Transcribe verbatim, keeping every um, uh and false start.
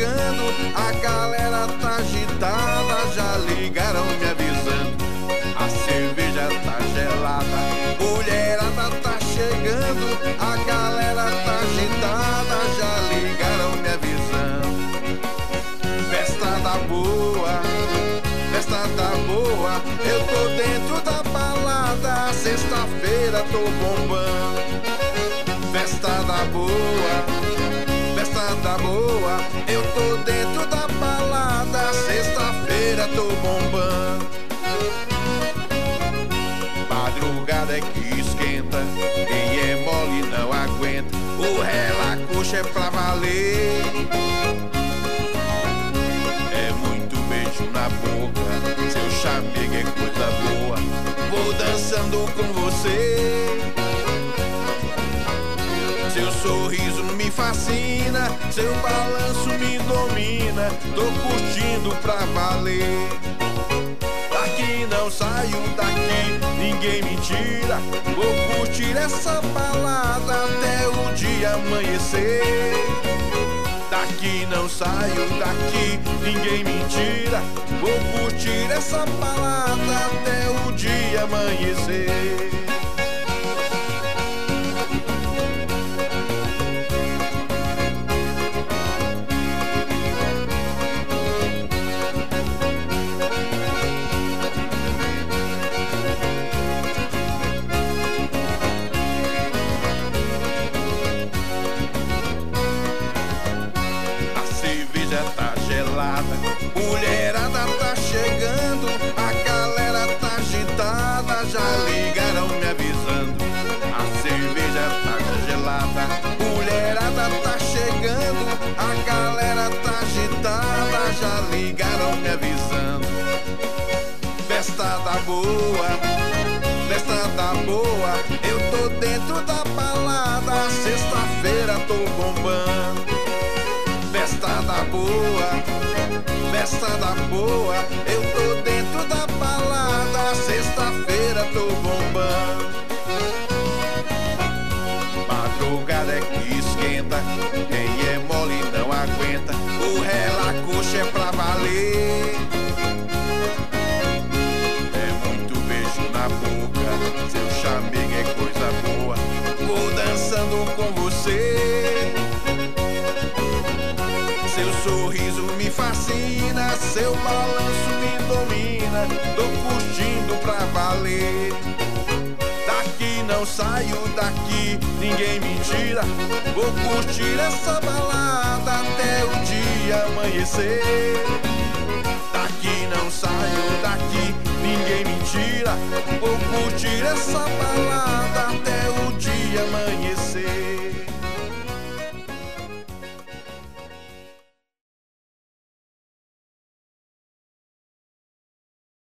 chegando, a galera tá agitada, já ligaram me avisando. A cerveja tá gelada, mulherada tá chegando, a galera tá agitada, já ligaram me avisando. Festa da boa, festa da boa, eu tô dentro da balada, sexta-feira tô bombando. Festa da boa, festa da boa, eu tô dentro da balada, sexta-feira tô bombando. Madrugada é que esquenta, quem é mole não aguenta, o relacuxo é pra valer. É muito beijo na boca, seu chamego é coisa boa, vou dançando com você. Seu sorriso me fascina, seu balanço me domina, tô curtindo pra valer. Daqui não saio daqui, ninguém me tira, vou curtir essa balada até o dia amanhecer. Daqui não saio daqui, ninguém me tira, vou curtir essa balada até o dia amanhecer. Tá gelada, mulherada tá chegando, a galera tá agitada, já ligaram me avisando. A cerveja tá gelada, mulherada tá chegando, a galera tá agitada, já ligaram me avisando. Festa da boa, festa da boa, eu tô dentro da balada, sexta-feira tô bombando. Festa da boa, festa da boa, eu tô dentro da balada, sexta-feira tô bombando. Madrugada é que esquenta, quem é mole não aguenta, o relacuxo é pra valer. É muito beijo na boca, seu chamego é coisa boa, vou dançando com você. Seu sorriso me fascina, seu balanço me domina, tô curtindo pra valer. Daqui não saio daqui, ninguém me tira, vou curtir essa balada até o dia amanhecer. Daqui não saio daqui, ninguém me tira, vou curtir essa balada até o dia amanhecer.